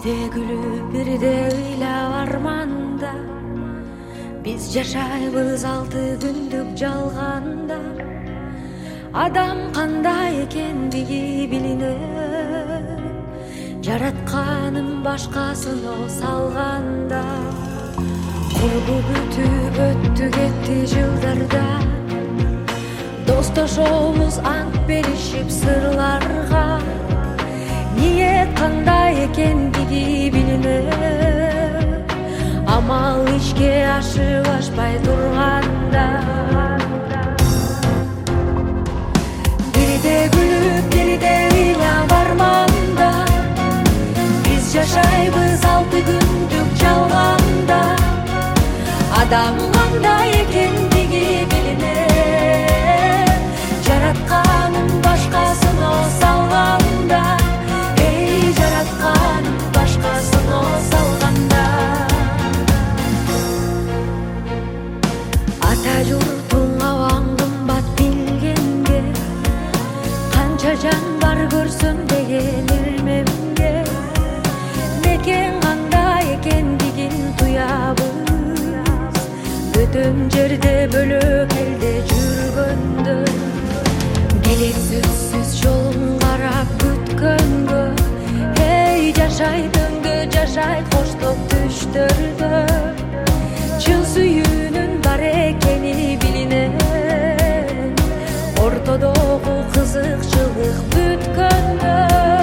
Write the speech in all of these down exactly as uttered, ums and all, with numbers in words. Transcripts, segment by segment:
Birde gülüp birde ыйлап арманда, биз жашайбыз алты күндүк жалганда. Адам кандай экендиги билинет, жаратканын башкасына салганда. Кургу бүтүп өттү кетти жылдарда, достошобуз ант беришип сырларга. Ниет кандай экендиги билинет, амал ишке ашып ашпай турганда. Бирде күлүп бирде ыйлап арманда, биз жашайбыз алты күндүк жалганда. Адам кандай экендиги билинет, жаратканын башкасына салганда. Эй, жаратканын башкасына салганда. Ата журтуң абаң кымбат билгенге, канча жан бар көрсөм деген илмемге. Мекен кандай экендигин туябыз, бөтөн жерде бөлөк элде жүргөндө. Келет сөзсүз жолун карап күткөнгө, эй, жашайт өңгө, жашайт коштоп түштөрдө. Чын сүйүүнүн бар экени билинет, ортодогу кызыкчылык бүткөндө.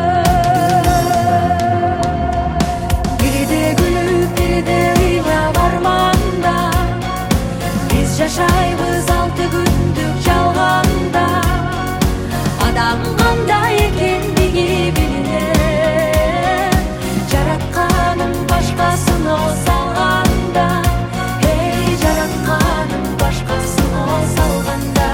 Бирде күлүп бирде ыйлап арманда, биз жашайбыз алты күндүк жалганда. Адам кандай экендиги билинет, жаратканын башкасына салганда. Эй, жаратканын башкасына салганда.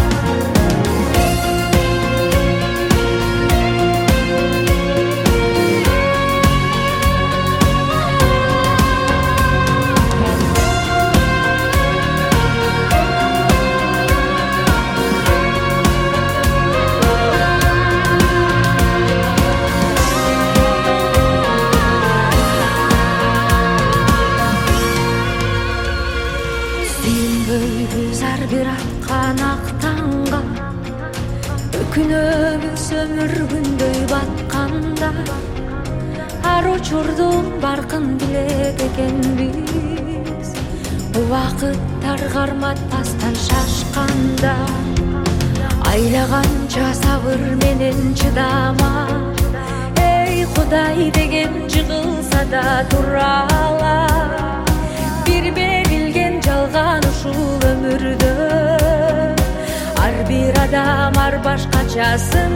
Сүйүнбөйбүз ар бир аткан ак таңга, өкүнөбүз өмүр күндөй батканда. Ар учурдун баркын билет экенбиз, убакыттар карматпастан шашканда. Айлаганча сабыр менен чыдама, эй, Кудай деген жыгылса да тура алат. Бир берилген жалган ушул өмүрдө, ар бир адам ар башкачасын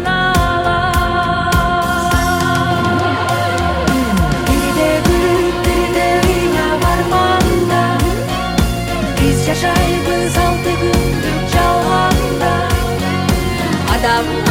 алат. Бирде күлүп бирде ыйлап арманда, биз жашайбыз алты күндүк жалганда. Адам